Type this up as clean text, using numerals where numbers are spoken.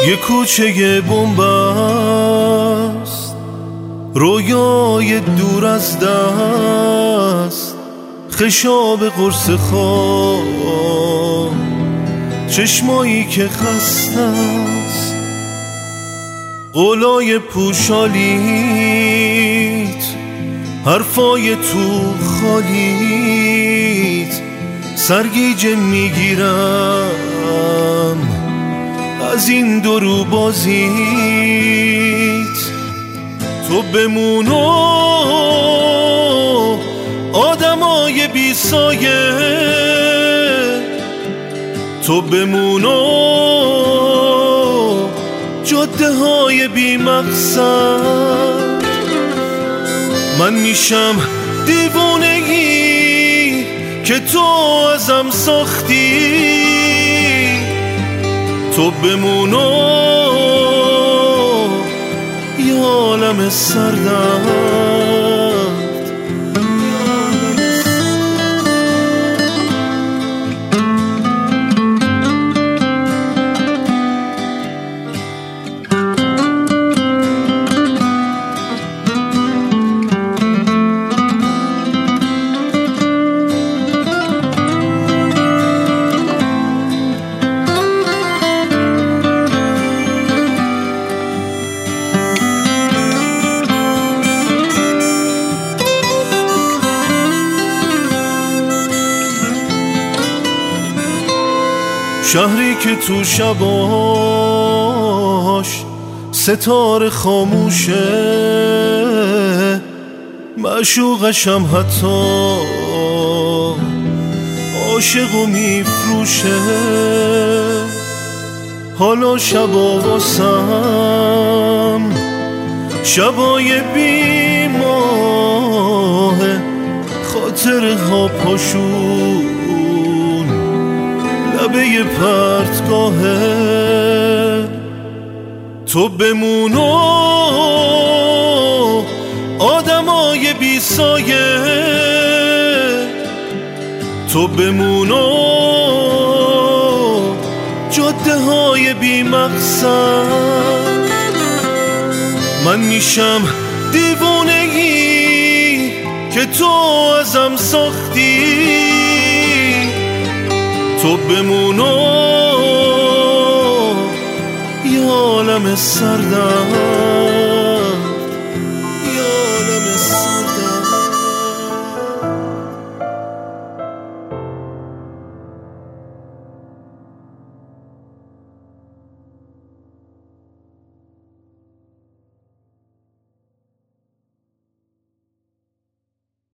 یه کوچه بنبست، رویای دور از دست، خشاب قرص خواب، چشمایی که خسته است، قولای پوشالیت، حرفای تو خالیت، سرگیجه میگیرم از این درو بازیت. تو بمون و آدمای بی سایه، تو بمون و جاده های بی مقصد. من میشم دیوونگی که تو ازم ساختی. تو بمون و یه عالم سردرد. شهری که تو شباش ستاره خاموشه، معشوقشم حتی عاشقو میفروشه. حالا شبا واسم شبای بی ماه، خاطره ها پاشون لبه پرتگاهه. تو بمون و آدمای بی سایه، تو بمون و جاده های بی مقصد. من میشم دیوونگی که تو ازم ساختی. تو بمون و یه عالم سردرد.